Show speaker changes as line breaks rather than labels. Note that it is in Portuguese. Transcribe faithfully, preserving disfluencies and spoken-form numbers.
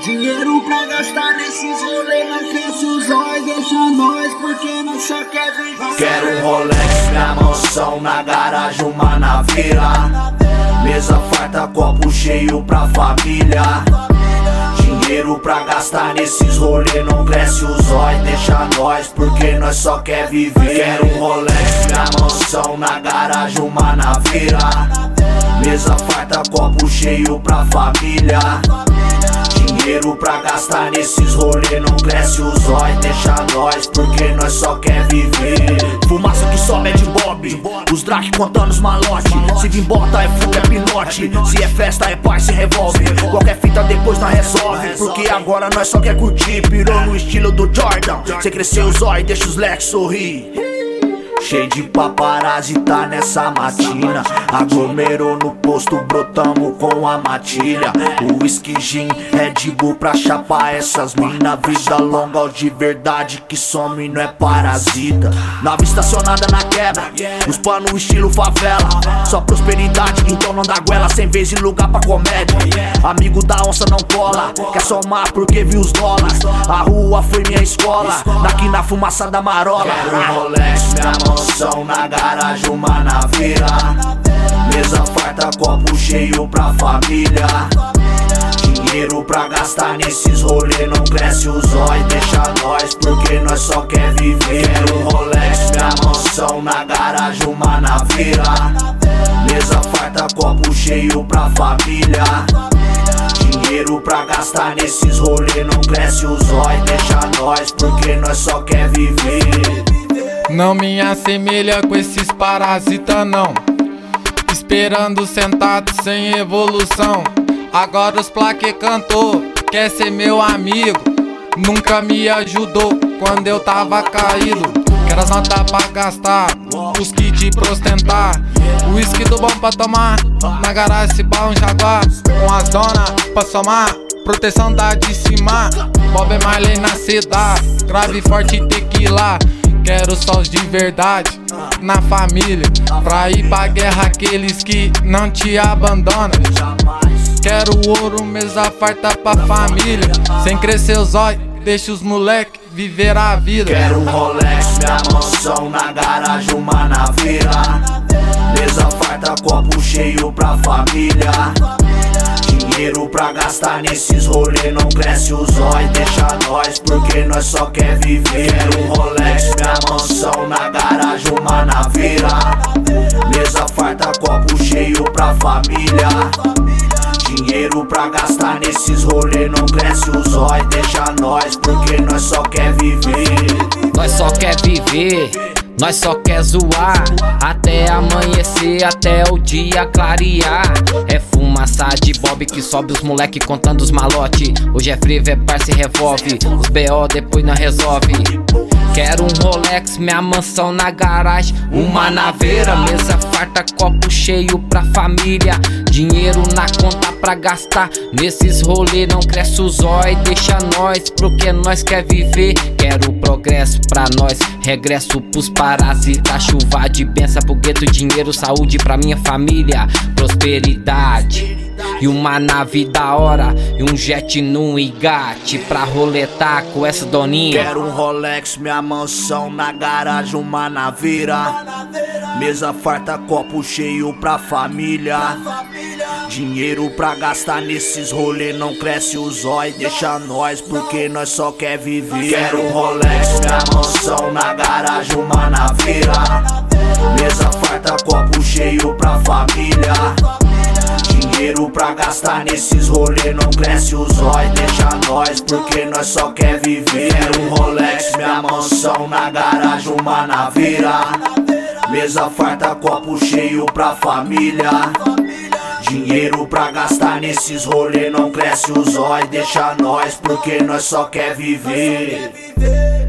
Dinheiro pra gastar nesses rolês, não cresce os olhos, deixa nós, porque nós só quer viver.
Quero um Rolex, minha mansão na garagem, uma naveira. Mesa farta, copo cheio pra família. Dinheiro pra gastar nesses rolês, não cresce os olhos, deixa nós, porque nós só quer viver. Quero um Rolex, minha mansão na garagem, uma naveira. Mesa farta, copo cheio pra família. Dinheiro pra gastar nesses rolês, não cresce os olhos, deixa nós, porque nós só quer viver.
Fumaça que só mede Bob, os Drake contando os malote. Se vim bota é fuga, é pinote. Se é festa é paz, se revolve. Qualquer fita depois nós resolve, porque agora nós só quer curtir. Pirou no estilo do Jordan, cê cresceu os olhos, deixa os leques sorrir.
Cheio de paparazzi, tá nessa matina. Aglomerou no posto, brotamos com a matilha. O whisky, gin, Red Bull pra chapar essas mina. Vida longa ou de verdade que some, não é parasita.
Nave estacionada na quebra, os panos estilo favela. Só prosperidade, então não dá goela. Sem vez e lugar pra comédia. Amigo da onça não cola, quer somar porque viu os dólares. A rua foi minha escola, daqui na fumaça da marola.
Quero um Rolex, minha mansão na garagem, uma naveira. Mesa farta, copo cheio pra família. Dinheiro pra gastar nesses rolês, não cresce os olhos, deixa nós, porque nós só quer viver. Quero um Rolex, minha mansão na garagem, uma naveira. Mesa farta, copo cheio pra família. Dinheiro pra gastar nesses rolês, não cresce os olhos, deixa nós, porque nós só quer viver.
Não me assemelha com esses parasita não, esperando sentado sem evolução. Agora os plaque cantou, quer ser meu amigo. Nunca me ajudou quando eu tava caído. Quero as notas pra gastar, os kits pra ostentar. Whisky do bom pra tomar, na garagem se pá um jaguar. Com as donas pra somar, proteção da de cima. Bob Marley na cidade, grave forte tequila. Quero só os de verdade na família, pra ir pra guerra aqueles que não te abandonam. Quero ouro, mesa farta pra família. Sem crescer os olhos, deixa os moleque viver a vida.
Quero um Rolex, minha mansão na garagem, uma naveira. Mesa farta, copo cheio pra família. Dinheiro pra gastar nesses rolês, não cresce os olhos, deixa nós, porque nós só quer viver. Quero um Rolex, minha mansão na garagem, uma naveira. Mesa farta, copo cheio pra família. Dinheiro pra gastar nesses rolês, não cresce os olhos, deixa nós, porque nós só quer viver.
Nós só quer viver, nós só quer zoar, até amanhecer, até o dia clarear. É fumaça de Bob que sobe os moleque contando os malote. Hoje é free, é par, se revolve, os B O depois não resolve. Quero um Rolex, minha mansão na garagem, uma naveira. Mesa farta, copo cheio pra família. Dinheiro na conta pra gastar nesses rolês, não cresce os olhos, deixa nós, porque nós quer viver. Quero progresso pra nós, regresso pros parasitas. Chuva de benção pro gueto, dinheiro, saúde pra minha família. Prosperidade e uma nave da hora, e um jet no engate pra roletar com essa doninha.
Quero um Rolex, minha mansão na garagem, uma naveira. Mesa farta, copo cheio pra família. Dinheiro pra gastar nesses rolês, não cresce os olhos, deixa nós, porque nós só quer viver.
Quero um Rolex, minha mansão na garagem, uma naveira. Mesa farta, copo cheio pra família. Dinheiro pra gastar nesses rolês, não cresce os olhos, deixa nós, porque nós só quer viver. Quero um Rolex, minha mansão na garagem, uma naveira. Mesa farta, copo cheio pra família. Dinheiro pra gastar nesses rolês, não cresce os olhos, deixa nós, porque nós só quer viver.